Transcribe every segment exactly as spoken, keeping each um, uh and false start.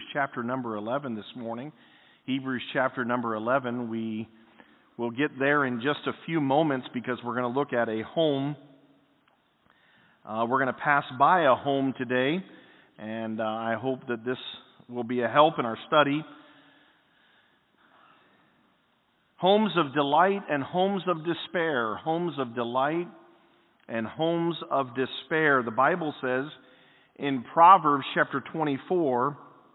chapter number eleven this morning. Hebrews chapter number eleven. We will get there in just a few moments because we're going to look at a home. Uh, we're going to pass by a home today, and uh, I hope that this will be a help in our study. Homes of delight and homes of despair. Homes of delight and homes of despair. The Bible says in Proverbs chapter twenty-four,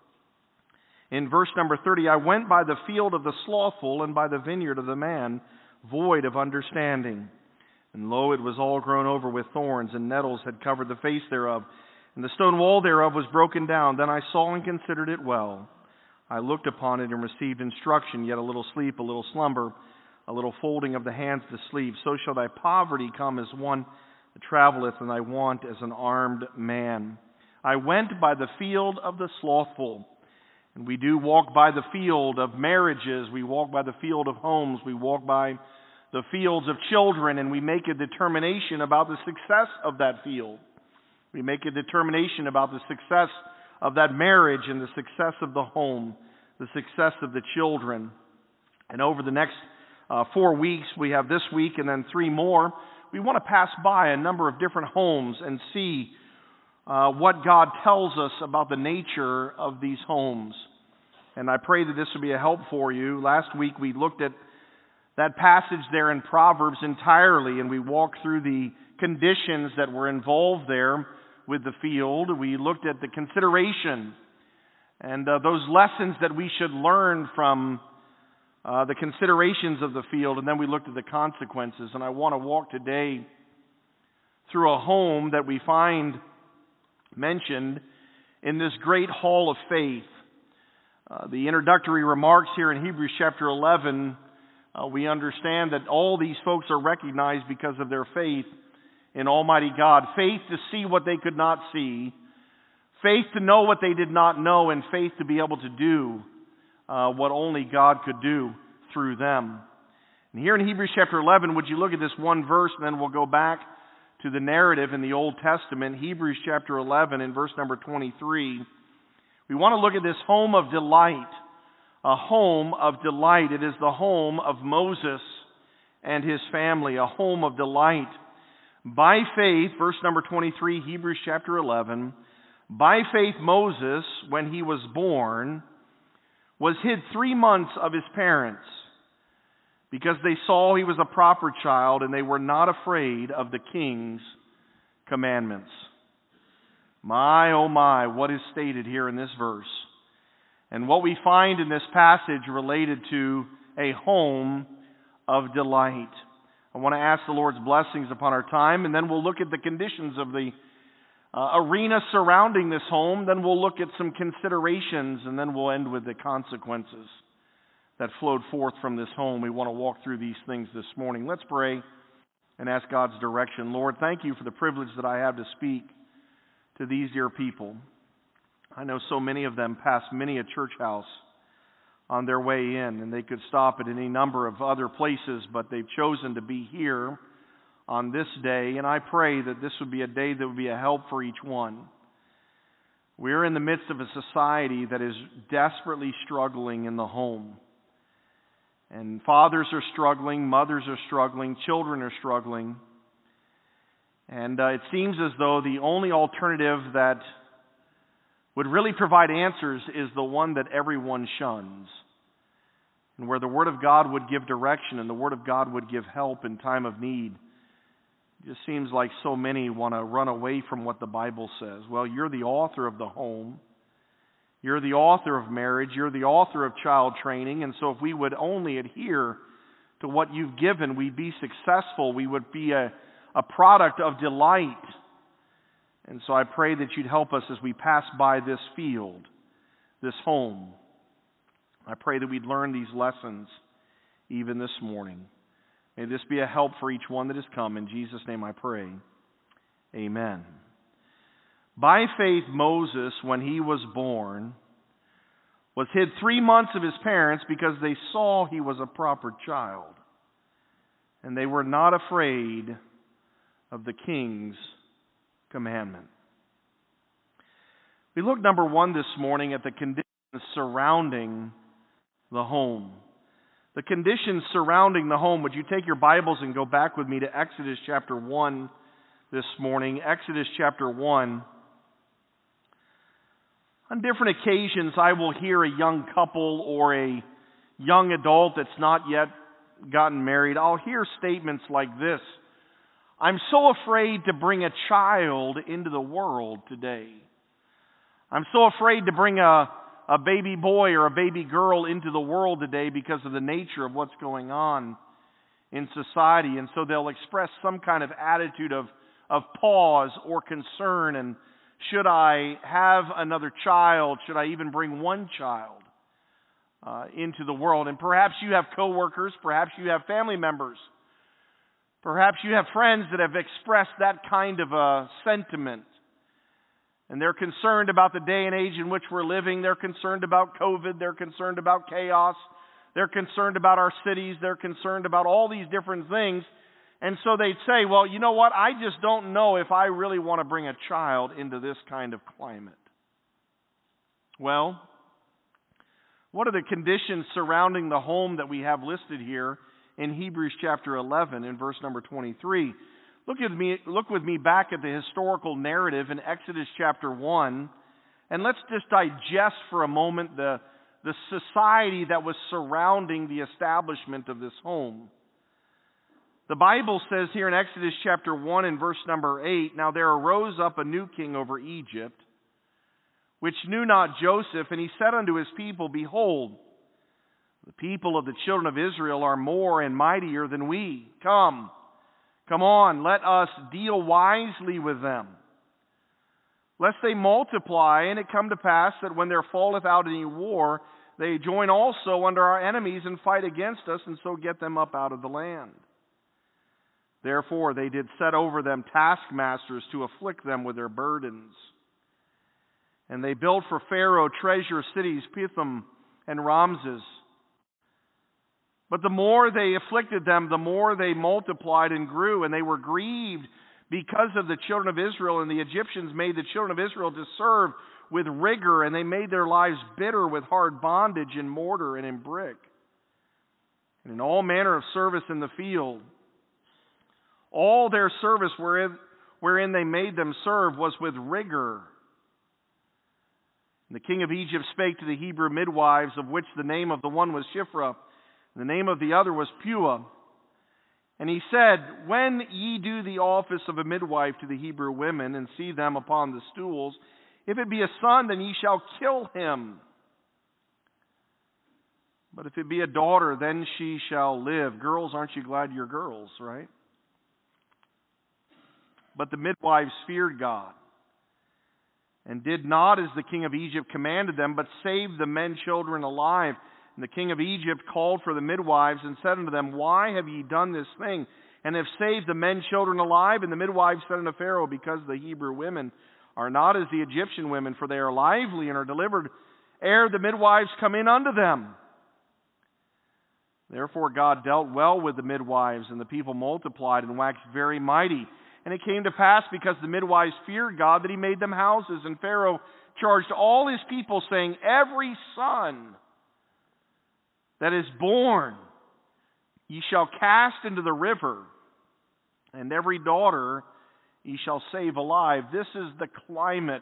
in verse number thirty, I went by the field of the slothful and by the vineyard of the man void of understanding. And lo, it was all grown over with thorns, and nettles had covered the face thereof, and the stone wall thereof was broken down. Then I saw and considered it well. I looked upon it and received instruction, yet a little sleep, a little slumber, a little folding of the hands to sleep. So shall thy poverty come as one that travelleth, and thy want as an armed man. I went by the field of the slothful. And we do walk by the field of marriages. We walk by the field of homes. We walk by the fields of children, and we make a determination about the success of that field. We make a determination about the success of that marriage and the success of the home, the success of the children. And over the next uh, four weeks, we have this week and then three more, we want to pass by a number of different homes and see uh, what God tells us about the nature of these homes. And I pray that this will be a help for you. Last week we looked at that passage there in Proverbs entirely, and we walked through the conditions that were involved there with the field. We looked at the consideration and uh, those lessons that we should learn from uh, the considerations of the field, and then we looked at the consequences. And I want to walk today through a home that we find mentioned in this great hall of faith. Uh, the introductory remarks here in Hebrews chapter eleven, uh, we understand that all these folks are recognized because of their faith in Almighty God. Faith to see what they could not see. Faith to know what they did not know. And faith to be able to do uh, what only God could do through them. And here in Hebrews chapter eleven, would you look at this one verse, and then we'll go back to the narrative in the Old Testament. Hebrews chapter eleven in verse number twenty-three. We want to look at this home of delight. A home of delight. It is the home of Moses and his family. A home of delight. By faith, verse number twenty-three, Hebrews chapter eleven, by faith Moses, when he was born, was hid three months of his parents, because they saw he was a proper child, and they were not afraid of the king's commandments. My, oh my, what is stated here in this verse. And what we find in this passage related to a home of delight. I want to ask the Lord's blessings upon our time, and then we'll look at the conditions of the uh, arena surrounding this home. Then we'll look at some considerations, and then we'll end with the consequences that flowed forth from this home. We want to walk through these things this morning. Let's pray and ask God's direction. Lord, thank you for the privilege that I have to speak to these dear people. I know so many of them pass many a church house on their way in, and they could stop at any number of other places, but they've chosen to be here on this day, and I pray that this would be a day that would be a help for each one. We're in the midst of a society that is desperately struggling in the home. And fathers are struggling, mothers are struggling, children are struggling. And uh, it seems as though the only alternative that would really provide answers is the one that everyone shuns. And where the Word of God would give direction and the Word of God would give help in time of need, it just seems like so many want to run away from what the Bible says. Well, you're the author of the home. You're the author of marriage. You're the author of child training. And so if we would only adhere to what you've given, we'd be successful. We would be a, a product of delight. And so I pray that you'd help us as we pass by this field, this home. I pray that we'd learn these lessons even this morning. May this be a help for each one that has come. In Jesus' name I pray. Amen. By faith Moses, when he was born, was hid three months of his parents because they saw he was a proper child. And they were not afraid of the king's commandment. We look, number one, this morning at the conditions surrounding the home. The conditions surrounding the home. Would you take your Bibles and go back with me to Exodus chapter one this morning? Exodus chapter one. On different occasions, I will hear a young couple or a young adult that's not yet gotten married. I'll hear statements like this: "I'm so afraid to bring a child into the world today. I'm so afraid to bring a, a baby boy or a baby girl into the world today because of the nature of what's going on in society." And so they'll express some kind of attitude of, of pause or concern. And should I have another child? Should I even bring one child uh, into the world? And perhaps you have coworkers, perhaps you have family members, perhaps you have friends that have expressed that kind of a sentiment. And they're concerned about the day and age in which we're living. They're concerned about COVID. They're concerned about chaos. They're concerned about our cities. They're concerned about all these different things. And so they'd say, well, you know what? I just don't know if I really want to bring a child into this kind of climate. Well, what are the conditions surrounding the home that we have listed here in Hebrews chapter eleven in verse number twenty-three? Look at me, look with me back at the historical narrative in Exodus chapter one, and let's just digest for a moment the, the society that was surrounding the establishment of this home. The Bible says here in Exodus chapter one and verse number eight, "Now there arose up a new king over Egypt, which knew not Joseph, and he said unto his people, Behold, the people of the children of Israel are more and mightier than we. Come, come on, let us deal wisely with them, lest they multiply, and it come to pass that when there falleth out any war, they join also under our enemies and fight against us, and so get them up out of the land. Therefore they did set over them taskmasters to afflict them with their burdens. And they built for Pharaoh treasure cities, Pithom and Ramses. But the more they afflicted them, the more they multiplied and grew, and they were grieved because of the children of Israel. And the Egyptians made the children of Israel to serve with rigor, and they made their lives bitter with hard bondage in mortar and in brick, and in all manner of service in the field. All their service wherein, wherein they made them serve was with rigor. And the king of Egypt spake to the Hebrew midwives, of which the name of the one was Shiphrah, and the name of the other was Puah. And he said, When ye do the office of a midwife to the Hebrew women, and see them upon the stools, if it be a son, then ye shall kill him. But if it be a daughter, then she shall live. Girls, aren't you glad you're girls, right? But the midwives feared God, and did not as the king of Egypt commanded them, but saved the men children alive. And the king of Egypt called for the midwives, and said unto them, Why have ye done this thing, and have saved the men children alive? And the midwives said unto Pharaoh, Because the Hebrew women are not as the Egyptian women, for they are lively and are delivered ere the midwives come in unto them. Therefore God dealt well with the midwives, and the people multiplied and waxed very mighty. And it came to pass, because the midwives feared God, that he made them houses. And Pharaoh charged all his people, saying, Every son that is born ye shall cast into the river, and every daughter ye shall save alive. This is the climate.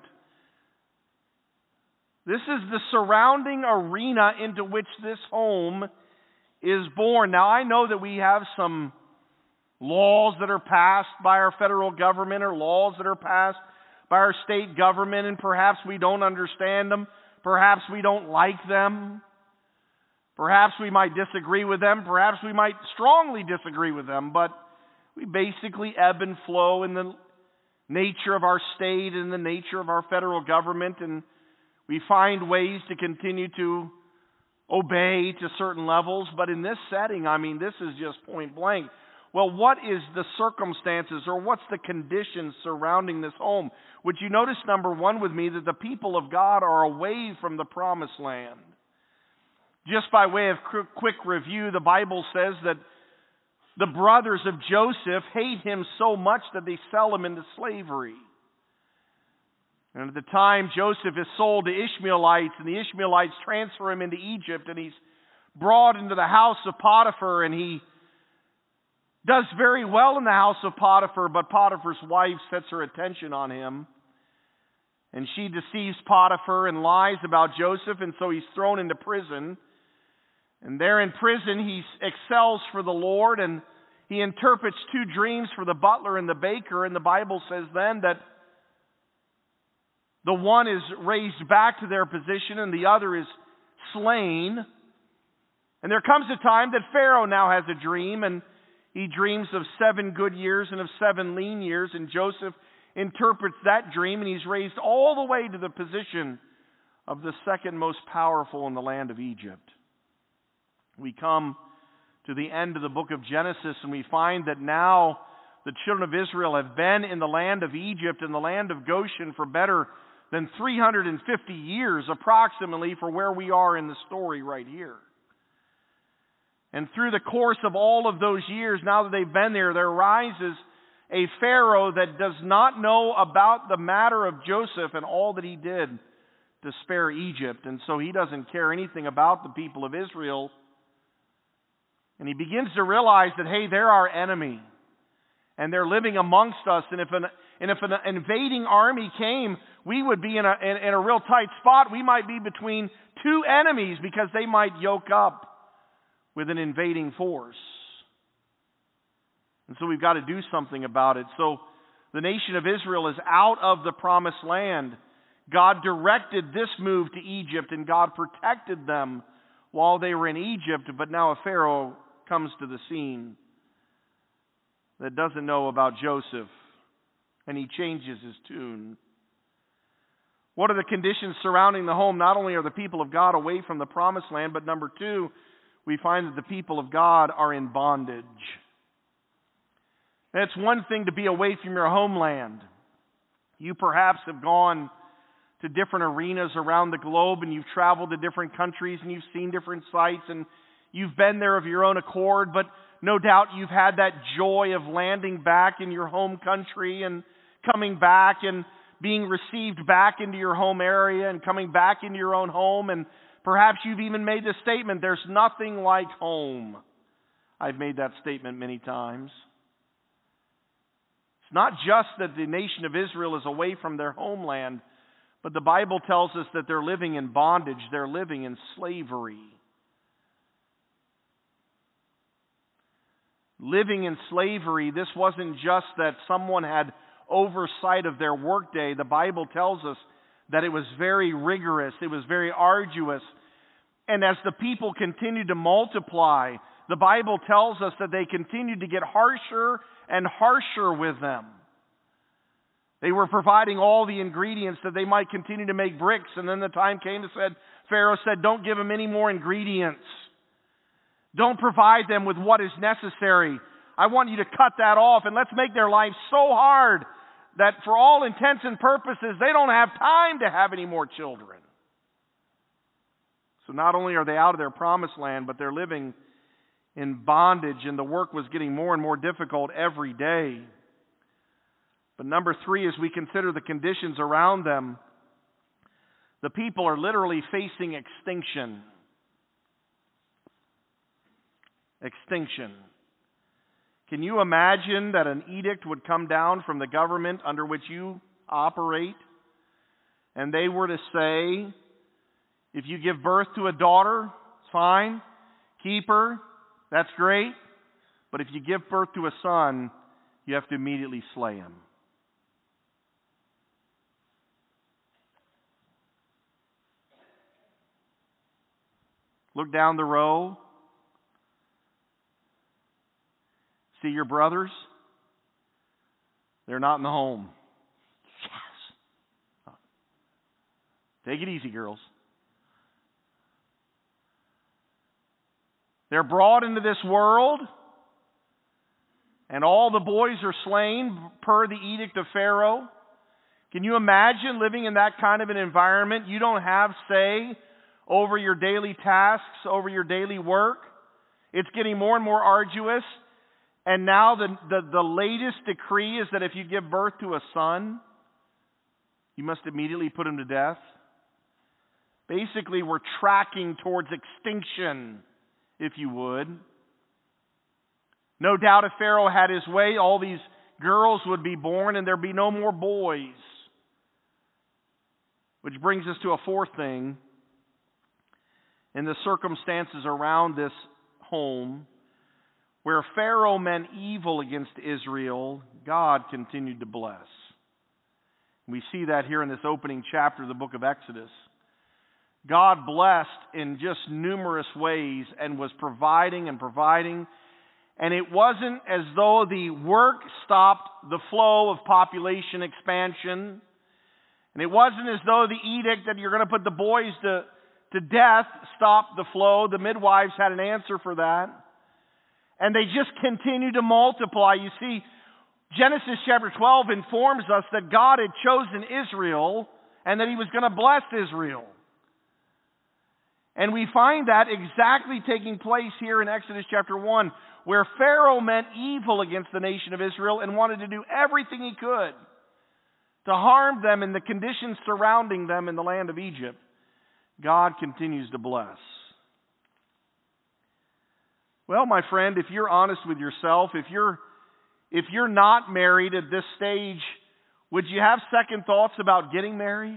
This is the surrounding arena into which this home is born. Now, I know that we have some laws that are passed by our federal government, or laws that are passed by our state government, and perhaps we don't understand them. Perhaps we don't like them. Perhaps we might disagree with them. Perhaps we might strongly disagree with them. But we basically ebb and flow in the nature of our state and the nature of our federal government, and we find ways to continue to obey to certain levels. But in this setting, I mean, this is just point blank. Well, what is the circumstances, or what's the conditions surrounding this home? Would you notice, number one, with me, that the people of God are away from the promised land? Just by way of quick review, the Bible says that the brothers of Joseph hate him so much that they sell him into slavery. And at the time, Joseph is sold to Ishmaelites, and the Ishmaelites transfer him into Egypt, and he's brought into the house of Potiphar, and he does very well in the house of Potiphar, but Potiphar's wife sets her attention on him, and she deceives Potiphar and lies about Joseph, and so he's thrown into prison. And there in prison, he excels for the Lord, and he interprets two dreams for the butler and the baker, and the Bible says then that the one is raised back to their position and the other is slain. And there comes a time that Pharaoh now has a dream, and he dreams of seven good years and of seven lean years, and Joseph interprets that dream, and he's raised all the way to the position of the second most powerful in the land of Egypt. We come to the end of the book of Genesis, and we find that now the children of Israel have been in the land of Egypt and the land of Goshen for better than three hundred fifty years, approximately, for where we are in the story right here. And through the course of all of those years, now that they've been there, there rises a Pharaoh that does not know about the matter of Joseph and all that he did to spare Egypt. And so he doesn't care anything about the people of Israel. And he begins to realize that, hey, they're our enemy. And they're living amongst us. And if an, and if an invading army came, we would be in a, in, in a real tight spot. We might be between two enemies because they might yoke up with an invading force. And so we've got to do something about it. So the nation of Israel is out of the promised land. God directed this move to Egypt, and God protected them while they were in Egypt. But now a Pharaoh comes to the scene that doesn't know about Joseph, and he changes his tune. What are the conditions surrounding the home? Not only are the people of God away from the promised land, but number two, we find that the people of God are in bondage. And it's one thing to be away from your homeland. You perhaps have gone to different arenas around the globe, and you've traveled to different countries, and you've seen different sites, and you've been there of your own accord, but no doubt you've had that joy of landing back in your home country and coming back and being received back into your home area and coming back into your own home. And perhaps you've even made the statement, there's nothing like home. I've made that statement many times. It's not just that the nation of Israel is away from their homeland, but the Bible tells us that they're living in bondage. They're living in slavery. Living in slavery, this wasn't just that someone had oversight of their workday. The Bible tells us that it was very rigorous. It was very arduous. And as the people continued to multiply, the Bible tells us that they continued to get harsher and harsher with them. They were providing all the ingredients that they might continue to make bricks. And then the time came and said, Pharaoh said, don't give them any more ingredients. Don't provide them with what is necessary. I want you to cut that off, and let's make their life so hard that for all intents and purposes, they don't have time to have any more children. So not only are they out of their promised land, but they're living in bondage, and the work was getting more and more difficult every day. But number three, as we consider the conditions around them, the people are literally facing extinction. Extinction. Can you imagine that an edict would come down from the government under which you operate, and they were to say, if you give birth to a daughter, fine, keep her, that's great, but if you give birth to a son, you have to immediately slay him. Look down the row. See your brothers? They're not in the home. Yes. Take it easy, girls. They're brought into this world, and all the boys are slain per the edict of Pharaoh. Can you imagine living in that kind of an environment? You don't have say over your daily tasks, over your daily work. It's getting more and more arduous. And now the, the, the latest decree is that if you give birth to a son, You must immediately put him to death. Basically, we're tracking towards extinction, if you would. No doubt if Pharaoh had his way, all these girls would be born and there'd be no more boys. Which brings us to a fourth thing. In the circumstances around this home, where Pharaoh meant evil against Israel, God continued to bless. We see that here in this opening chapter of the book of Exodus. God blessed in just numerous ways and was providing and providing. And it wasn't as though the work stopped the flow of population expansion. And it wasn't as though the edict that you're going to put the boys to, to death stopped the flow. The midwives had an answer for that. And they just continued to multiply. You see, Genesis chapter twelve informs us that God had chosen Israel and that He was going to bless Israel. And we find that exactly taking place here in Exodus chapter one, where Pharaoh meant evil against the nation of Israel and wanted to do everything he could to harm them in the conditions surrounding them in the land of Egypt. God continues to bless. Well, my friend, if you're honest with yourself, if you're if you're not married at this stage, would you have second thoughts about getting married?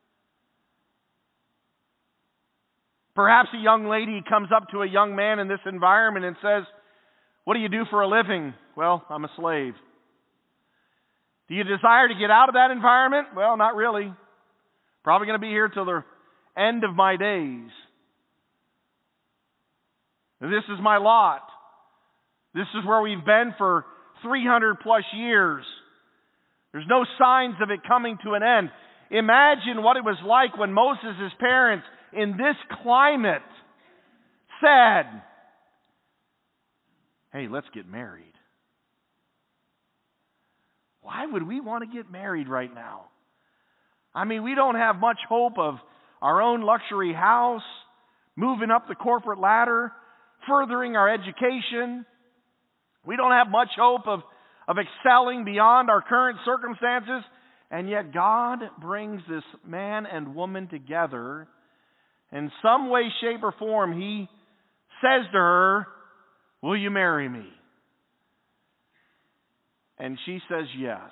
Perhaps a young lady comes up to a young man in this environment and says, "What do you do for a living?" "Well, I'm a slave." "Do you desire to get out of that environment?" "Well, not really. Probably going to be here till the end of my days. This is my lot. This is where we've been for three hundred plus years. There's no signs of it coming to an end." Imagine what it was like when Moses' parents in this climate said, "Hey, let's get married." Why would we want to get married right now? I mean, we don't have much hope of our own luxury house, moving up the corporate ladder, furthering our education. We don't have much hope of, of excelling beyond our current circumstances. And yet God brings this man and woman together. In some way, shape, or form, He says to her, "Will you marry me?" And she says yes.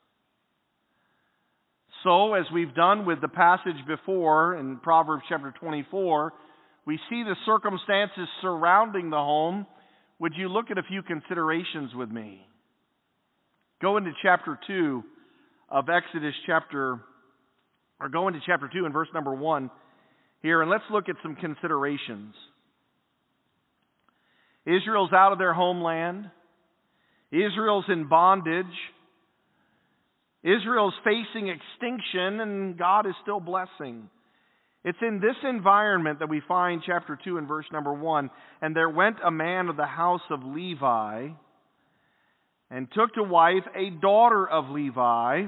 So, as we've done with the passage before in Proverbs chapter twenty-four, we see the circumstances surrounding the home. Would you look at a few considerations with me? Go into chapter two of Exodus chapter, or go into chapter two and verse number one here, and let's look at some considerations. Israel's out of their homeland. Israel's in bondage. Israel's facing extinction, and God is still blessing. It's in this environment that we find chapter two and verse number one. "And there went a man of the house of Levi, and took to wife a daughter of Levi,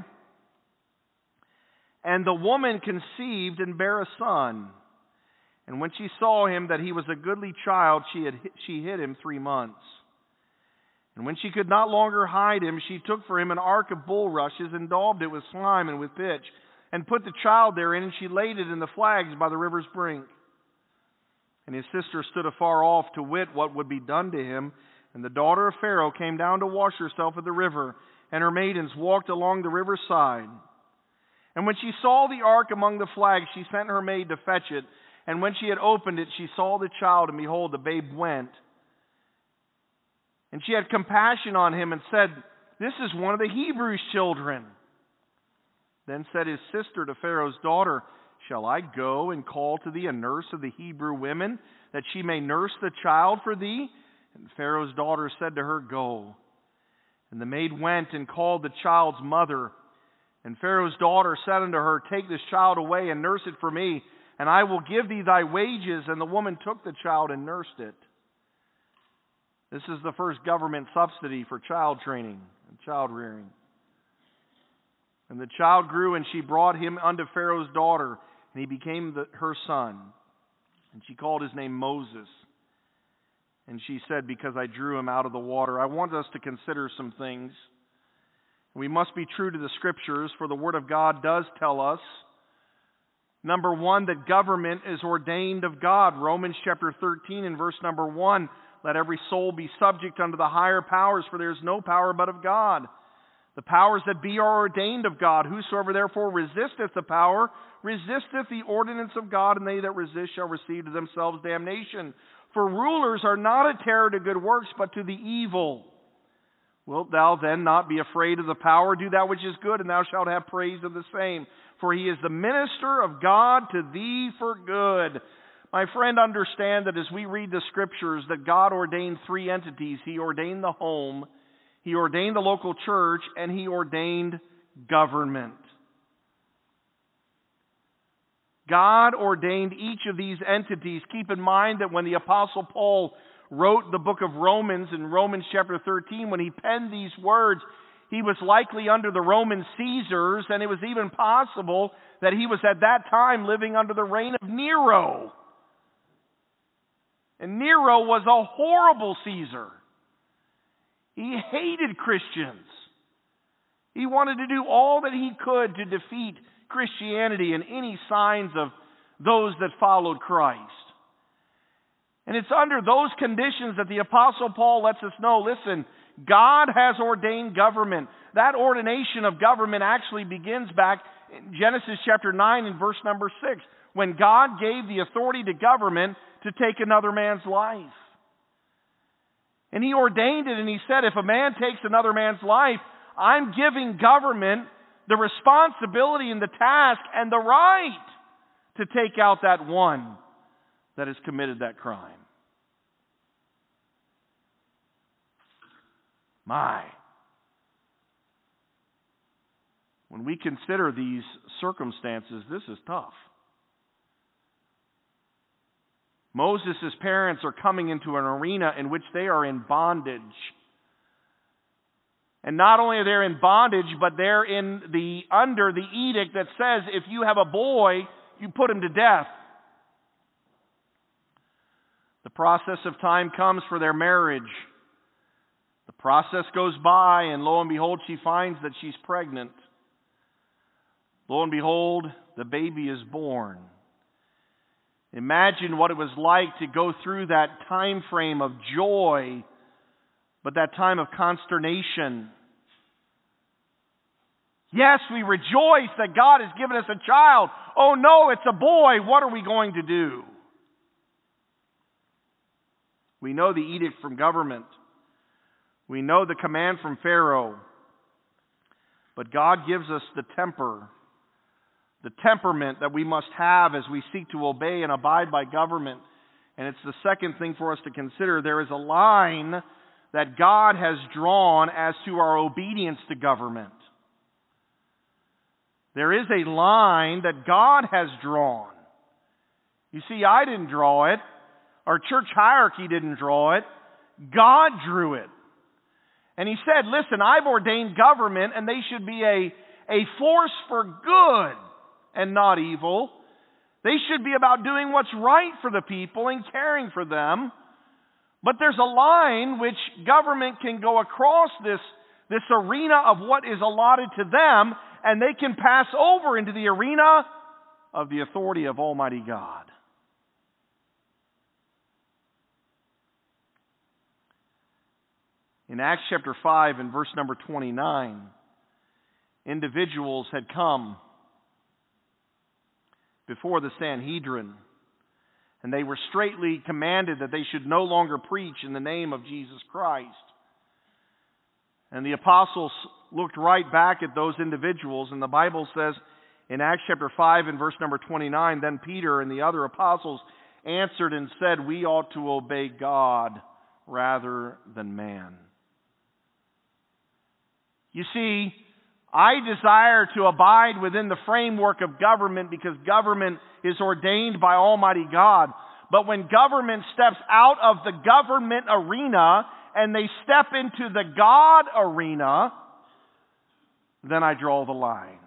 and the woman conceived and bare a son. And when she saw him that he was a goodly child, she had she hid him three months. And when she could not longer hide him, she took for him an ark of bulrushes, and daubed it with slime and with pitch, and put the child therein, and she laid it in the flags by the river's brink. And his sister stood afar off to wit what would be done to him. And the daughter of Pharaoh came down to wash herself at the river, and her maidens walked along the river's side. And when she saw the ark among the flags, she sent her maid to fetch it. And when she had opened it, she saw the child, and behold, the babe went. And she had compassion on him and said, "This is one of the Hebrews' children." Then said his sister to Pharaoh's daughter, "Shall I go and call to thee a nurse of the Hebrew women, that she may nurse the child for thee?" And Pharaoh's daughter said to her, "Go." And the maid went and called the child's mother. And Pharaoh's daughter said unto her, "Take this child away and nurse it for me, and I will give thee thy wages." And the woman took the child and nursed it. This is the first government subsidy for child training and child rearing. And the child grew, and she brought him unto Pharaoh's daughter, and he became the, her son. And she called his name Moses. And she said, "Because I drew him out of the water." I want us to consider some things. We must be true to the Scriptures, for the Word of God does tell us, number one, that government is ordained of God. Romans chapter thirteen and verse number one, let every soul be subject unto the higher powers, for there is no power but of God. The powers that be are ordained of God. Whosoever therefore resisteth the power, resisteth the ordinance of God, and they that resist shall receive to themselves damnation. For rulers are not a terror to good works, but to the evil. Wilt thou then not be afraid of the power? Do that which is good, and thou shalt have praise of the same. For he is the minister of God to thee for good. My friend, understand that as we read the Scriptures, that God ordained three entities. He ordained the home, He ordained the local church, and He ordained government. God ordained each of these entities. Keep in mind that when the Apostle Paul wrote the book of Romans in Romans chapter thirteen, when he penned these words, he was likely under the Roman Caesars, and it was even possible that he was at that time living under the reign of Nero. And Nero was a horrible Caesar. He hated Christians. He wanted to do all that he could to defeat Christianity and any signs of those that followed Christ. And it's under those conditions that the Apostle Paul lets us know, listen, God has ordained government. That ordination of government actually begins back in Genesis chapter nine and verse number six, when God gave the authority to government to take another man's life. And He ordained it, and He said, if a man takes another man's life, I'm giving government the responsibility and the task and the right to take out that one that has committed that crime. My. When we consider these circumstances, this is tough. Moses' parents are coming into an arena in which they are in bondage. And not only are they in bondage, but they're in the under the edict that says if you have a boy, you put him to death. The process of time comes for their marriage. The process goes by, and lo and behold, she finds that she's pregnant. Lo and behold, the baby is born. Imagine what it was like to go through that time frame of joy, but that time of consternation. Yes, we rejoice that God has given us a child. Oh no, it's a boy. What are we going to do? We know the edict from government. We know the command from Pharaoh. But God gives us the temper, the temperament that we must have as we seek to obey and abide by government. And it's the second thing for us to consider. There is a line that God has drawn as to our obedience to government. There is a line that God has drawn. You see, I didn't draw it. Our church hierarchy didn't draw it. God drew it. And He said, listen, I've ordained government, and they should be a, a force for good and not evil. They should be about doing what's right for the people and caring for them. But there's a line which government can go across this, this arena of what is allotted to them, and they can pass over into the arena of the authority of Almighty God. In Acts chapter five and verse number twenty-nine, individuals had come before the Sanhedrin, and they were straitly commanded that they should no longer preach in the name of Jesus Christ. And the apostles looked right back at those individuals, and the Bible says in Acts chapter five and verse number twenty-nine, then Peter and the other apostles answered and said, we ought to obey God rather than man. You see, I desire to abide within the framework of government because government is ordained by Almighty God. But when government steps out of the government arena and they step into the God arena, then I draw the line.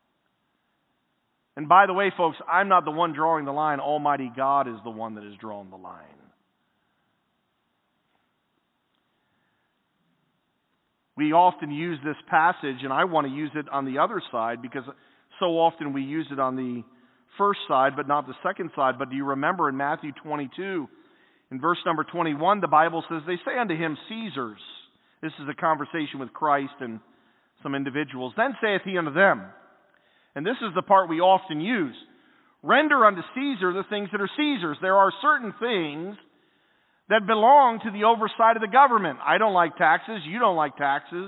And by the way, folks, I'm not the one drawing the line. Almighty God is the one that has drawn the line. we often use this passage, and I want to use it on the other side because so often we use it on the first side but not the second side. But do you remember in Matthew twenty-two, in verse number twenty-one, the Bible says, "They say unto him, Caesar's." This is a conversation with Christ and some individuals. "Then saith he unto them," and this is the part we often use, "Render unto Caesar the things that are Caesar's." There are certain things that belong to the oversight of the government. I don't like taxes. You don't like taxes.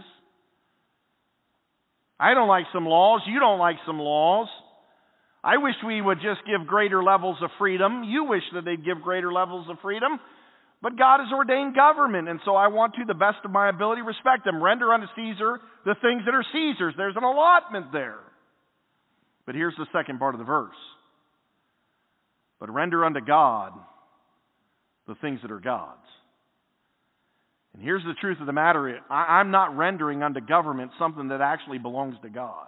I don't like some laws. You don't like some laws. I wish we would just give greater levels of freedom. You wish that they'd give greater levels of freedom. But God has ordained government, and so I want to, the best of my ability, respect them. Render unto Caesar the things that are Caesar's. There's an allotment there. But here's the second part of the verse. "But render unto God the things that are God's." And here's the truth of the matter. I, I'm not rendering unto government something that actually belongs to God.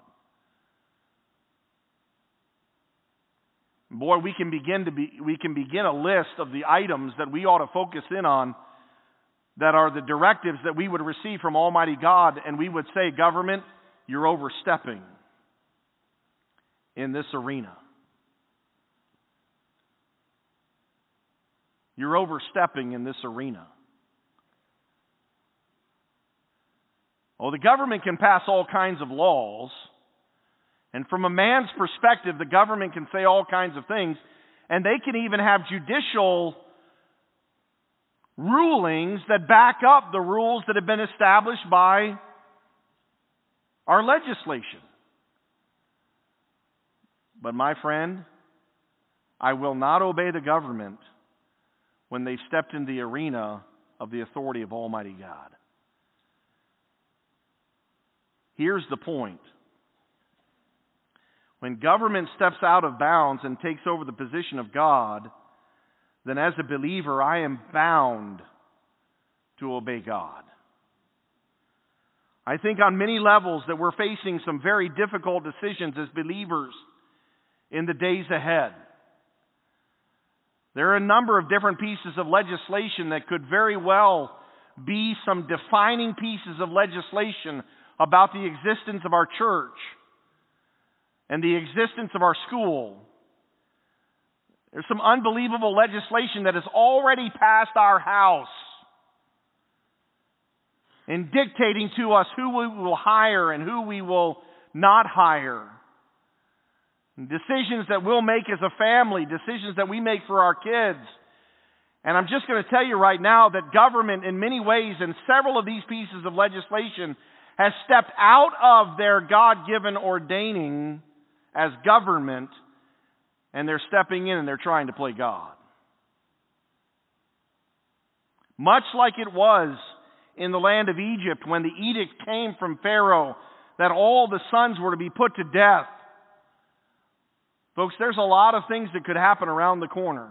Boy, we can begin to be, we can begin a list of the items that we ought to focus in on that are the directives that we would receive from Almighty God, and we would say, government, you're overstepping in this arena. You're overstepping in this arena. Oh, the government can pass all kinds of laws. And from a man's perspective, the government can say all kinds of things. And they can even have judicial rulings that back up the rules that have been established by our legislation. But my friend, I will not obey the government when they've stepped in the arena of the authority of Almighty God. Here's the point. When government steps out of bounds and takes over the position of God, then as a believer, I am bound to obey God. I think on many levels that we're facing some very difficult decisions as believers in the days ahead. There are a number of different pieces of legislation that could very well be some defining pieces of legislation about the existence of our church and the existence of our school. There's some unbelievable legislation that has already passed our House in dictating to us who we will hire and who we will not hire. Decisions that we'll make as a family, decisions that we make for our kids. And I'm just going to tell you right now that government in many ways, in several of these pieces of legislation, has stepped out of their God-given ordaining as government, and they're stepping in and they're trying to play God. Much like it was in the land of Egypt when the edict came from Pharaoh that all the sons were to be put to death. Folks, there's a lot of things that could happen around the corner.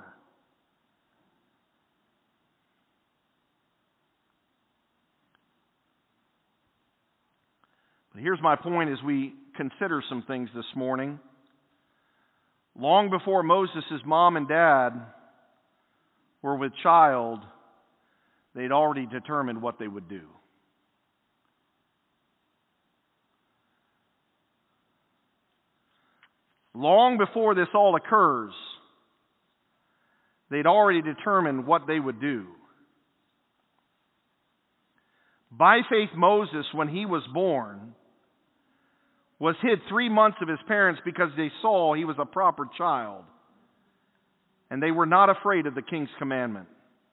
But here's my point as we consider some things this morning. Long before Moses' mom and dad were with child, they'd already determined what they would do. Long before this all occurs, they'd already determined what they would do. By faith, Moses, when he was born, was hid three months of his parents because they saw he was a proper child, and they were not afraid of the king's commandment.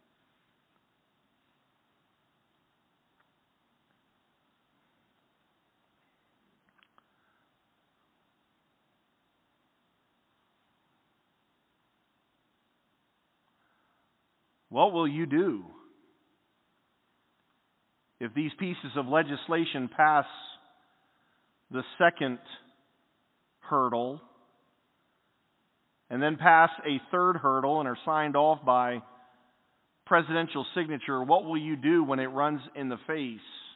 What will you do if these pieces of legislation pass the second hurdle and then pass a third hurdle and are signed off by presidential signature? What will you do when it runs in the face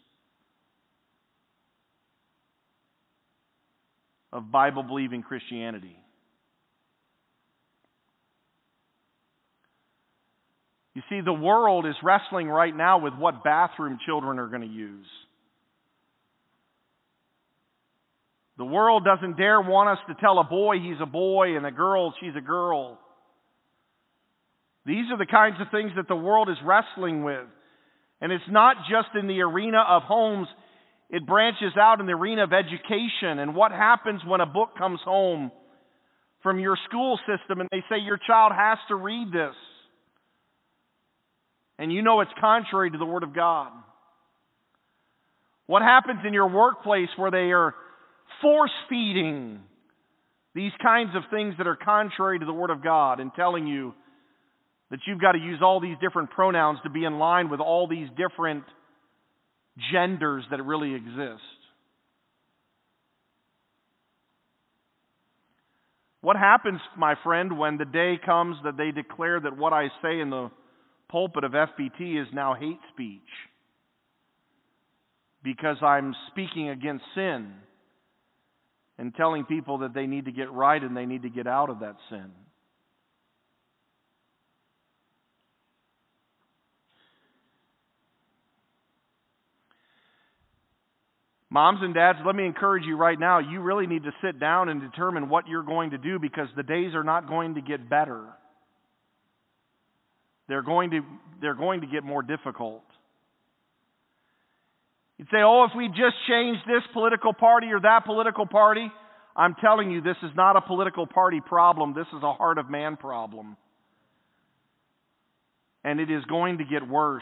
of Bible-believing Christianity? You see, the world is wrestling right now with what bathroom children are going to use. The world doesn't dare want us to tell a boy he's a boy and a girl she's a girl. These are the kinds of things that the world is wrestling with. And it's not just in the arena of homes. It branches out in the arena of education. And what happens when a book comes home from your school system and they say your child has to read this? And you know it's contrary to the Word of God. What happens in your workplace where they are force-feeding these kinds of things that are contrary to the Word of God and telling you that you've got to use all these different pronouns to be in line with all these different genders that really exist? What happens, my friend, when the day comes that they declare that what I say in the pulpit of F B T is now hate speech because I'm speaking against sin and telling people that they need to get right and they need to get out of that sin? Moms and dads, let me encourage you right now, you really need to sit down and determine what you're going to do, because the days are not going to get better. They're going to, they're going to get more difficult. You'd say, oh, if we just change this political party or that political party. I'm telling you, this is not a political party problem. This is a heart of man problem. And it is going to get worse.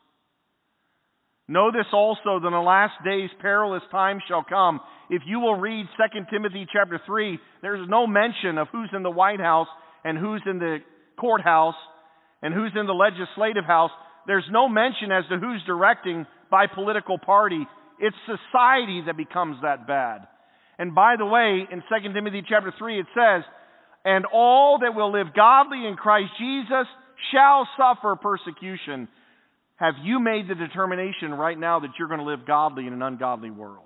Know this also, that in the last days perilous times shall come. If you will read Second Timothy chapter three, there's no mention of who's in the White House and who's in the courthouse and who's in the legislative house. There's no mention as to who's directing by political party. It's society that becomes that bad. And by the way, in Second Timothy chapter three it says, and all that will live godly in Christ Jesus shall suffer persecution. Have you made the determination right now that you're going to live godly in an ungodly world?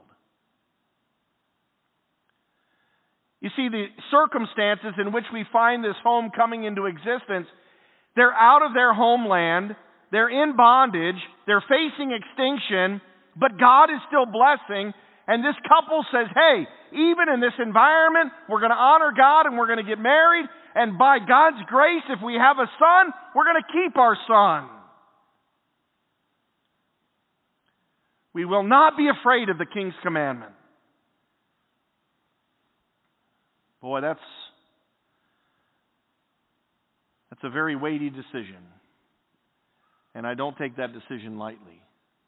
You see, the circumstances in which we find this home coming into existence, they're out of their homeland, they're in bondage, they're facing extinction, but God is still blessing. And this couple says, hey, even in this environment, we're going to honor God and we're going to get married. And by God's grace, if we have a son, we're going to keep our son. We will not be afraid of the King's commandment. Boy, that's, that's a very weighty decision. And I don't take that decision lightly.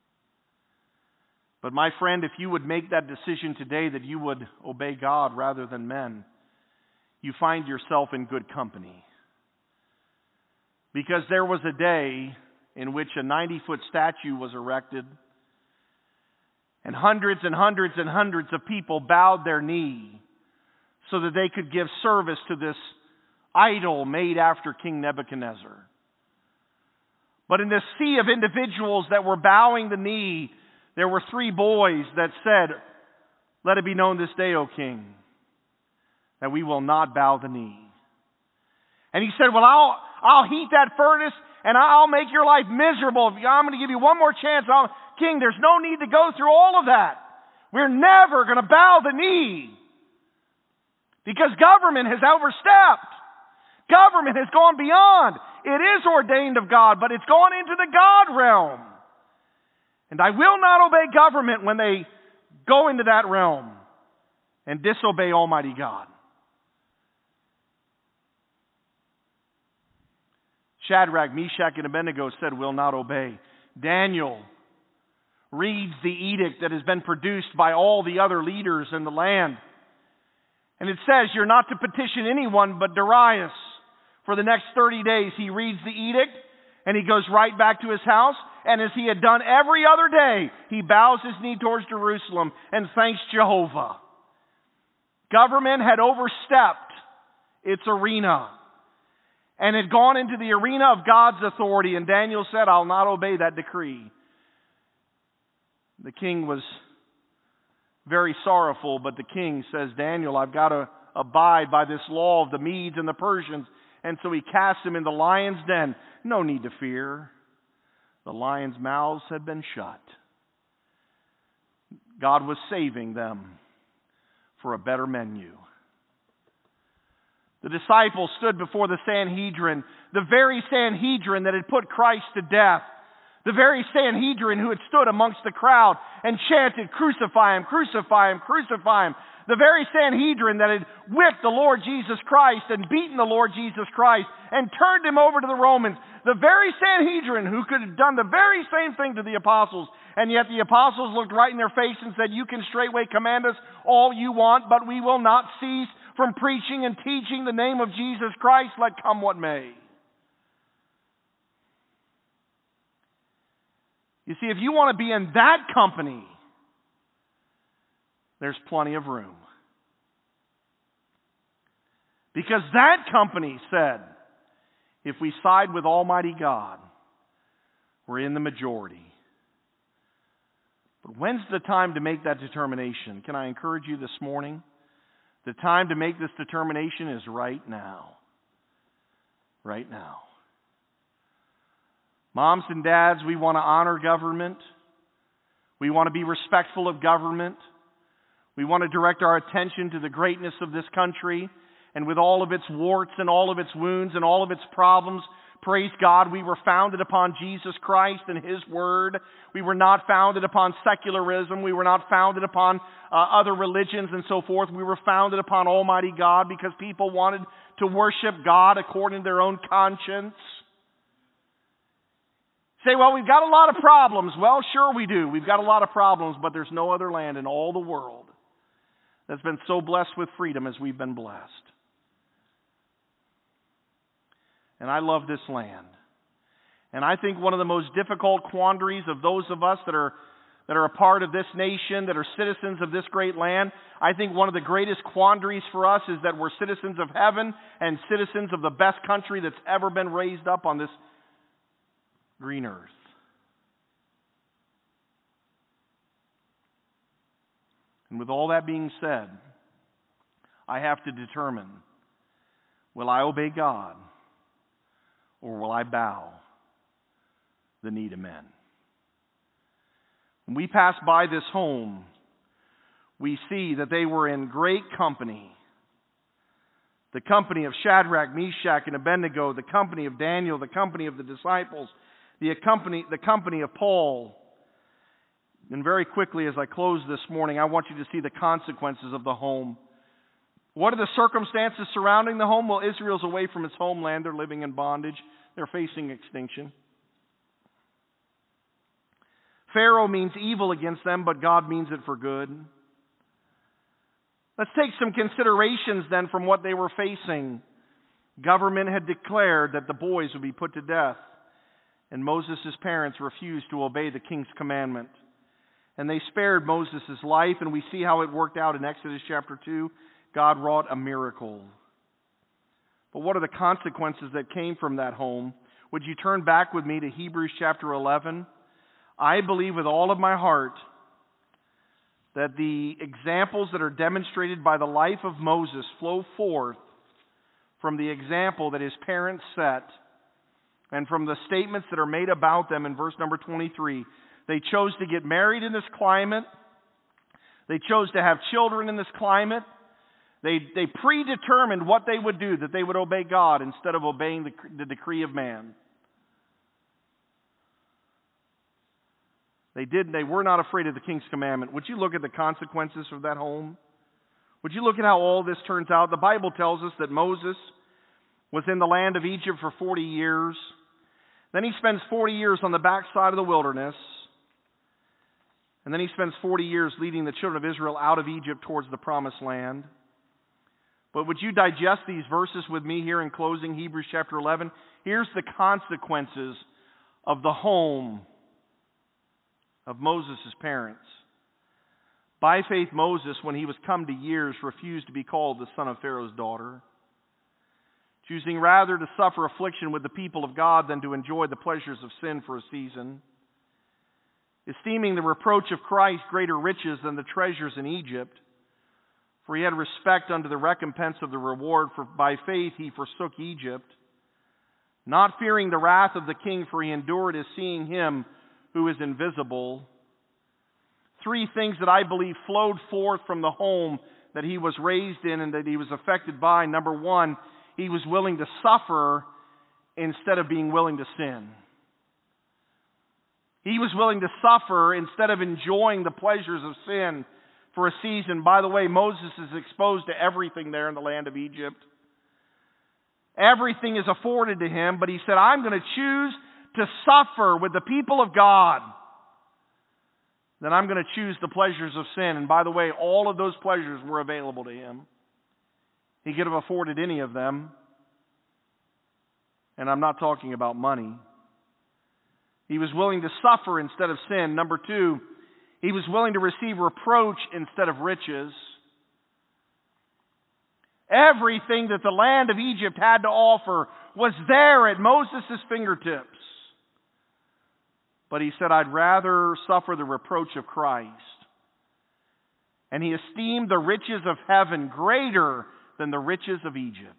But my friend, if you would make that decision today that you would obey God rather than men, you find yourself in good company. Because there was a day in which a ninety-foot statue was erected, and hundreds and hundreds and hundreds of people bowed their knee so that they could give service to this idol made after King Nebuchadnezzar. But in this sea of individuals that were bowing the knee, there were three boys that said, let it be known this day, O King, that we will not bow the knee. And he said, well, I'll, I'll heat that furnace and I'll make your life miserable. I'm going to give you one more chance. I'll, King, there's no need to go through all of that. We're never going to bow the knee. Because government has overstepped. Government has gone beyond. It is ordained of God, but it's gone into the God realm. And I will not obey government when they go into that realm and disobey Almighty God. Shadrach, Meshach, and Abednego said, will not obey. Daniel reads the edict that has been produced by all the other leaders in the land. And it says, you're not to petition anyone but Darius. For the next thirty days, he reads the edict, and he goes right back to his house. And as he had done every other day, he bows his knee towards Jerusalem and thanks Jehovah. Government had overstepped its arena and had gone into the arena of God's authority. And Daniel said, I'll not obey that decree. The king was very sorrowful, but the king says, Daniel, I've got to abide by this law of the Medes and the Persians. And so he cast him in the lion's den. No need to fear. The lions' mouths had been shut. God was saving them for a better menu. The disciples stood before the Sanhedrin, the very Sanhedrin that had put Christ to death, the very Sanhedrin who had stood amongst the crowd and chanted, "Crucify him, crucify him, crucify him." The very Sanhedrin that had whipped the Lord Jesus Christ and beaten the Lord Jesus Christ and turned him over to the Romans. The very Sanhedrin who could have done the very same thing to the apostles. And yet the apostles looked right in their face and said, "You can straightway command us all you want, but we will not cease from preaching and teaching the name of Jesus Christ, let come what may." You see, if you want to be in that company, there's plenty of room. Because that company said, if we side with Almighty God, we're in the majority. But when's the time to make that determination? Can I encourage you this morning? The time to make this determination is right now. Right now. Moms and dads, we want to honor government. We want to be respectful of government. We want to direct our attention to the greatness of this country, and with all of its warts and all of its wounds and all of its problems, praise God, we were founded upon Jesus Christ and His Word. We were not founded upon secularism. We were not founded upon uh, other religions and so forth. We were founded upon Almighty God because people wanted to worship God according to their own conscience. Say, well, we've got a lot of problems. Well, sure we do. We've got a lot of problems, but there's no other land in all the world that's been so blessed with freedom as we've been blessed. And I love this land. And I think one of the most difficult quandaries of those of us that are that are a part of this nation, that are citizens of this great land, I think one of the greatest quandaries for us is that we're citizens of heaven and citizens of the best country that's ever been raised up on this green earth. And with all that being said, I have to determine, will I obey God or will I bow the knee to men? When we pass by this home, we see that they were in great company. The company of Shadrach, Meshach, and Abednego, the company of Daniel, the company of the disciples, the company, the company of Paul. And very quickly, as I close this morning, I want you to see the consequences of the home. What are the circumstances surrounding the home? Well, Israel's away from its homeland. They're living in bondage. They're facing extinction. Pharaoh means evil against them, but God means it for good. Let's take some considerations then from what they were facing. Government had declared that the boys would be put to death, and Moses' parents refused to obey the king's commandment. And they spared Moses' life, and we see how it worked out in Exodus chapter two. God wrought a miracle. But what are the consequences that came from that home? Would you turn back with me to Hebrews chapter eleven? I believe with all of my heart that the examples that are demonstrated by the life of Moses flow forth from the example that his parents set and from the statements that are made about them in verse number twenty-three. They chose to get married in this climate. They chose to have children in this climate. They, they predetermined what they would do, that they would obey God instead of obeying the, the decree of man. They did. They were not afraid of the king's commandment. Would you look at the consequences of that home? Would you look at how all this turns out? The Bible tells us that Moses was in the land of Egypt for forty years. Then he spends forty years on the backside of the wilderness. And then he spends forty years leading the children of Israel out of Egypt towards the promised land. But would you digest these verses with me here in closing, Hebrews chapter eleven? Here's the consequences of the home of Moses' parents. By faith, Moses, when he was come to years, refused to be called the son of Pharaoh's daughter, choosing rather to suffer affliction with the people of God than to enjoy the pleasures of sin for a season, esteeming the reproach of Christ greater riches than the treasures in Egypt, for he had respect unto the recompense of the reward, for by faith he forsook Egypt, not fearing the wrath of the king, for he endured as seeing him who is invisible. Three things that I believe flowed forth from the home that he was raised in and that he was affected by. Number one, he was willing to suffer instead of being willing to sin. He was willing to suffer instead of enjoying the pleasures of sin for a season. By the way, Moses is exposed to everything there in the land of Egypt. Everything is afforded to him, but he said, I'm going to choose to suffer with the people of God. Then I'm going to choose the pleasures of sin. And by the way, all of those pleasures were available to him. He could have afforded any of them. And I'm not talking about money. He was willing to suffer instead of sin. Number two, he was willing to receive reproach instead of riches. Everything that the land of Egypt had to offer was there at Moses' fingertips. But he said, I'd rather suffer the reproach of Christ. And he esteemed the riches of heaven greater than the riches of Egypt.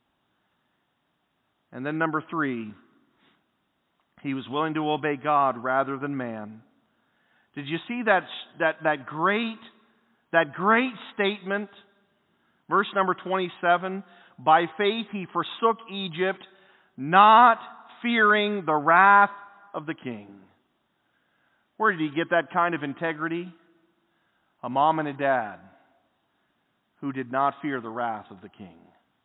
And then number three, he was willing to obey God rather than man. Did you see that, that, that great, that great statement? Verse number twenty-seven, by faith he forsook Egypt, not fearing the wrath of the king. Where did he get that kind of integrity? A mom and a dad who did not fear the wrath of the king.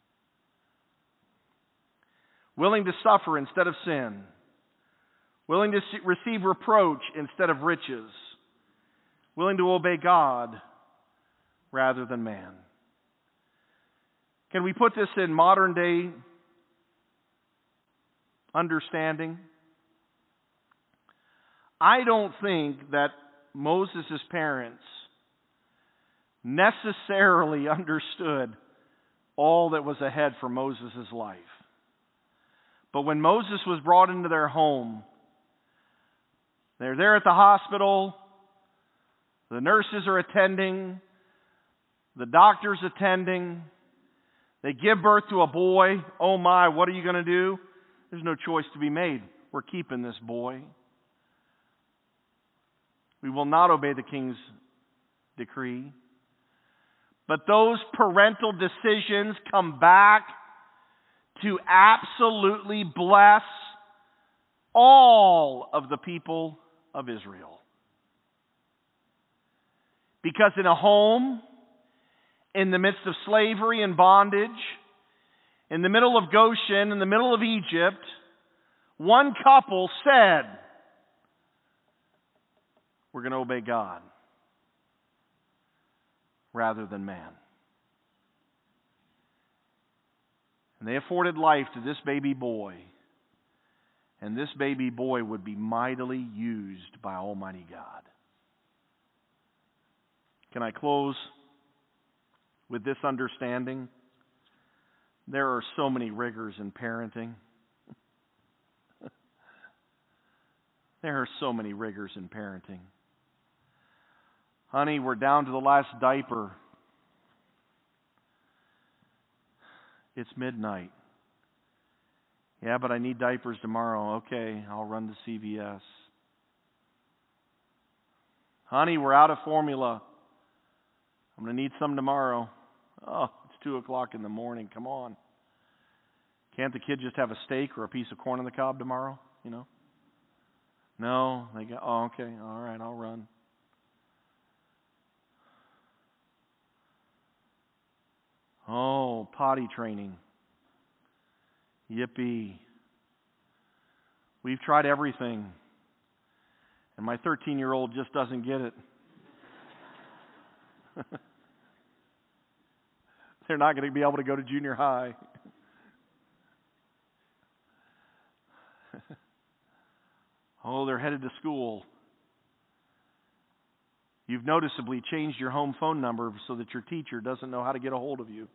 Willing to suffer instead of sin. Willing to receive reproach instead of riches. Willing to obey God rather than man. Can we put this in modern day understanding? I don't think that Moses' parents necessarily understood all that was ahead for Moses' life. But when Moses was brought into their home, they're there at the hospital, the nurses are attending, the doctor's attending, they give birth to a boy. Oh my, what are you going to do? There's no choice to be made. We're keeping this boy. We will not obey the king's decree. But those parental decisions come back to absolutely bless all of the people of Israel. Because in a home, in the midst of slavery and bondage, in the middle of Goshen, in the middle of Egypt, one couple said, we're going to obey God rather than man. And they afforded life to this baby boy. And this baby boy would be mightily used by Almighty God. Can I close with this understanding? There are so many rigors in parenting. There are so many rigors in parenting. Honey, we're down to the last diaper. It's midnight. Yeah, but I need diapers tomorrow. Okay, I'll run to C V S. Honey, we're out of formula. I'm going to need some tomorrow. Oh, it's two o'clock in the morning. Come on. Can't the kid just have a steak or a piece of corn on the cob tomorrow? You know? No, they go, oh, okay, all right, I'll run. Oh, potty training. Yippee. We've tried everything. And my thirteen-year-old just doesn't get it. They're not going to be able to go to junior high. Oh, they're headed to school. You've noticeably changed your home phone number so that your teacher doesn't know how to get a hold of you.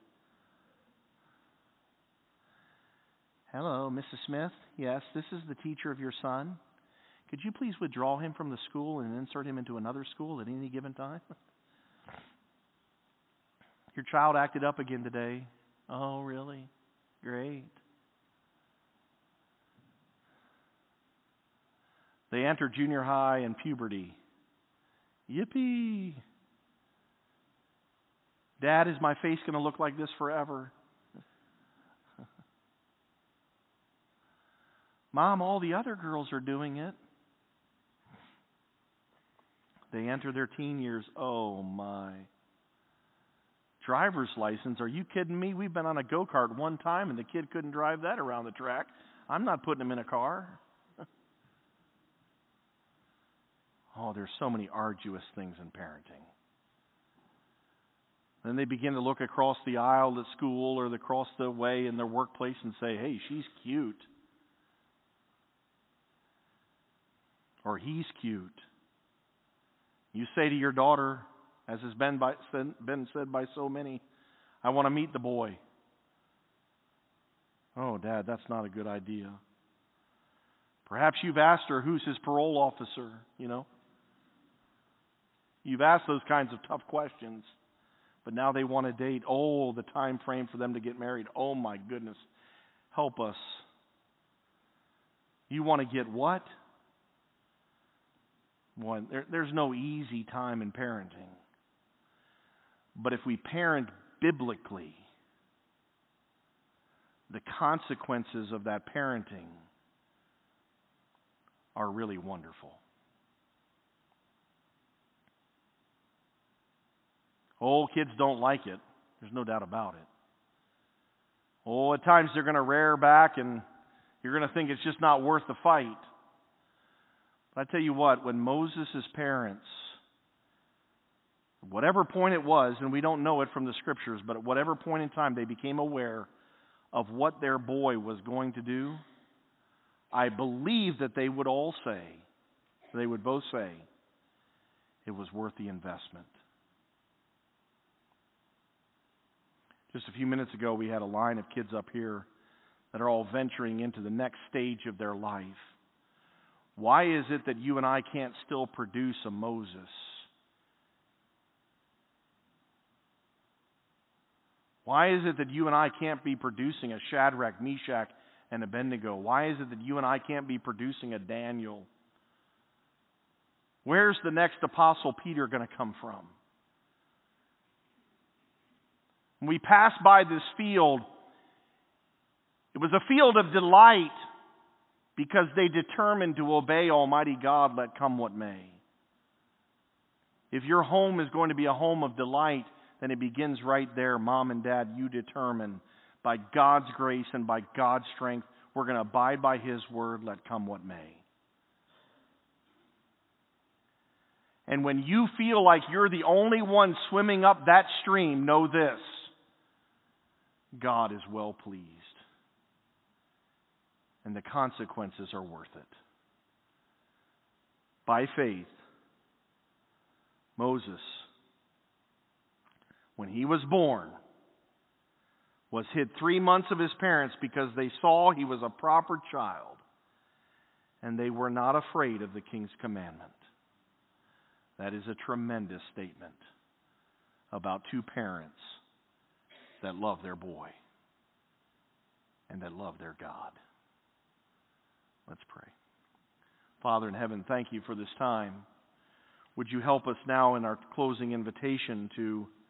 Hello, Missus Smith. Yes, this is the teacher of your son. Could you please withdraw him from the school and insert him into another school at any given time? Your child acted up again today. Oh, really? Great. They enter junior high and puberty. Yippee! Dad, is my face going to look like this forever? Mom, all the other girls are doing it. They enter their teen years. Oh, my. Driver's license. Are you kidding me? We've been on a go-kart one time, and the kid couldn't drive that around the track. I'm not putting him in a car. Oh, there's so many arduous things in parenting. Then they begin to look across the aisle at school or across the way in their workplace and say, hey, she's cute. Or he's cute. You say to your daughter, as has been, by, been said by so many, I want to meet the boy. Oh, Dad, that's not a good idea. Perhaps you've asked her, who's his parole officer, you know? You've asked those kinds of tough questions, but now they want to date. Oh, the time frame for them to get married. Oh, my goodness. Help us. You want to get what? One, there, there's no easy time in parenting. But if we parent biblically, the consequences of that parenting are really wonderful. Oh, kids don't like it. There's no doubt about it. Oh, at times they're going to rear back and you're going to think it's just not worth the fight. But I tell you what, when Moses' parents, whatever point it was, and we don't know it from the Scriptures, but at whatever point in time they became aware of what their boy was going to do, I believe that they would all say, they would both say, it was worth the investment. Just a few minutes ago, we had a line of kids up here that are all venturing into the next stage of their life. Why is it that you and I can't still produce a Moses? Why is it that you and I can't be producing a Shadrach, Meshach, and Abednego? Why is it that you and I can't be producing a Daniel? Where's the next Apostle Peter going to come from? When we passed by this field, it was a field of delight because they determined to obey Almighty God, let come what may. If your home is going to be a home of delight, then it begins right there. Mom and Dad, you determine by God's grace and by God's strength, we're going to abide by His word, let come what may. And when you feel like you're the only one swimming up that stream, know this: God is well pleased. And the consequences are worth it. By faith, Moses, when he was born, was hid three months of his parents because they saw he was a proper child, and they were not afraid of the king's commandment. That is a tremendous statement about two parents that love their boy and that love their God. Let's pray. Father in heaven, thank you for this time. Would you help us now in our closing invitation to